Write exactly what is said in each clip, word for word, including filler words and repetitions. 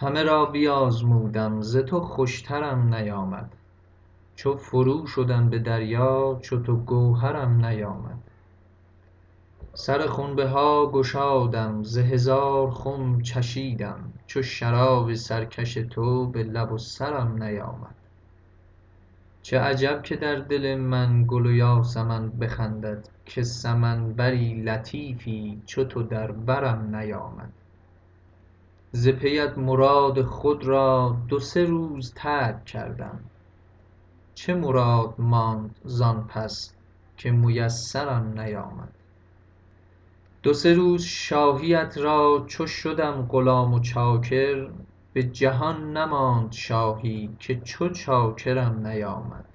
همه را بیازمودم ز تو خوشترم نیامد. چو فرو شدم به دریا چو تو گوهرم نیامد. سر خونبه ها گشادم ز هزار خم چشیدم چو شراب سرکش تو به لب و سرم نیامد. چه عجب که در دل من گل و یاسمن بخندد که سمن بری لطیفی چو تو در برم نیامد. ز پیت مراد خود را دو سه روز ترک کردم چه مراد ماند زان پس که میسرم نیامد. دو سه روز شاهیت را چو شدم غلام و چاکر به جهان نماند شاهی که چو چاکرم نیامد.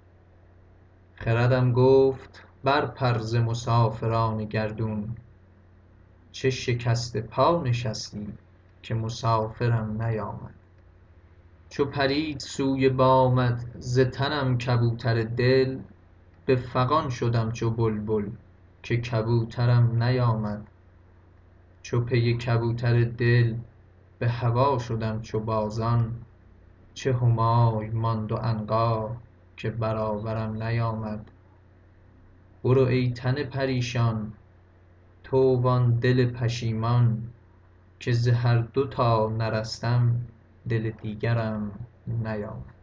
خردم گفت برپر ز مسافران گردون چه شکسته پا نشستی که مسافرم نیامد. چو پرید سوی بامت ز تنم کبوتر دل به فغان شدم چو بلبل که کبوترم نیامد. چو پی کبوتر دل به هوا شدم چو بازان چه همای ماند و عنقا که برابرم نیامد. برو ای تن پریشان تو وان دل پشیمان که ز هر دو تا نرستم دل دیگرم نیامد.